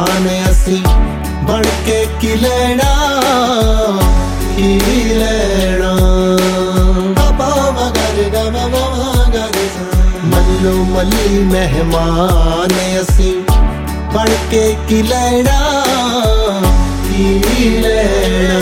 ਮਹਿਮਾਨ ਅਸੀਂ ਬਣ ਕੇ ਕੀ ਲੈਣਾ ਕੀ ਲੈਣਾ। ਮੱਲੋ ਮੱਲੀ ਮਹਿਮਾਨ ਅਸੀਂ ਬਣ ਕੇ ਕੀ ਲੈਣਾ ਕੀ ਲੈਣਾ।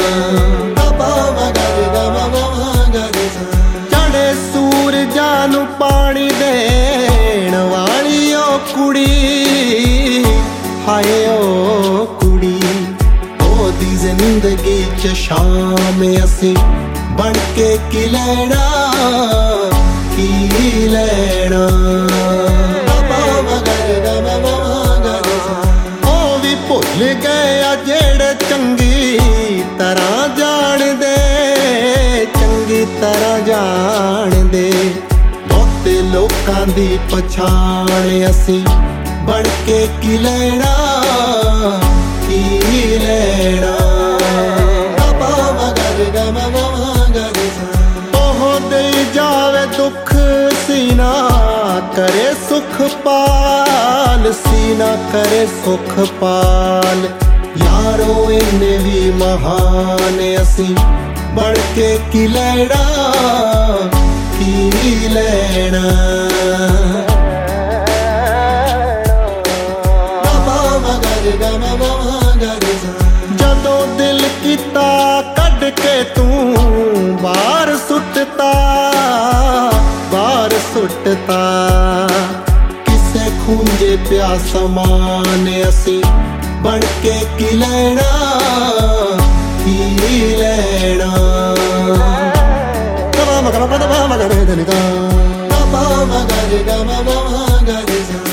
ਚੜੇ ਸੂਰਜਾਂ ਨੂੰ ਪਾਣੀ ਦੇਣ ਵਾਲੀ ਓ ਕੁੜੀ ਹਾਏ ਓ ਕੁੜੀ। ਉਹਦੀ ਜ਼ਿੰਦਗੀ ਚ ਸ਼ਾਮ ਅਸੀਂ ਬਣ ਕੇ ਕੀ ਲੈਣਾ ਕੀ ਲੈਣਾ। ਉਹ ਵੀ ਭੁੱਲ ਗਏ ਆ ਜਿਹੜੇ ਚੰਗੀ ਤਰ੍ਹਾਂ ਜਾਣਦੇ ਚੰਗੀ ਤਰ੍ਹਾਂ ਜਾਣਦੇ। ਬਹੁਤੇ ਲੋਕਾਂ ਦੀ ਪਛਾਣ ਅਸੀਂ ਬਣ ਕੇ ਕੀ ਲੈਣਾ ਕੀ ਲੈਣਾ। ਉਹ ਦੇਈ ਜਾਵੇ ਦੁੱਖ ਸੀਨਾ ਕਰੇ ਸੁਖ ਪਾਲ ਸੀਨਾ ਕਰੇ ਸੁਖ ਪਾਲ। ਯਾਰੋ ਇੰਨੇ ਵੀ ਮਹਾਨ ਅਸੀਂ ਬਣ ਕੇ ਕੀ ਲੈਣਾ ਕੀ ਲੈਣਾ। ਜਦੋਂ ਦਿਲ ਕੀਤਾ ਕੱਢ ਕੇ ਤੂੰ ਬਾਹਰ ਸੁੱਟਤਾ ਬਾਹਰ ਸੁੱਟਤਾ। ਕਿਸੇ ਖੂੰਜੇ ਪਿਆ ਸਮਾਨ ਅਸੀਂ ਬਣ ਕੇ ਕੀ ਲੈਣਾ ਕੀ ਲੈਣਾ। ਮਗਰ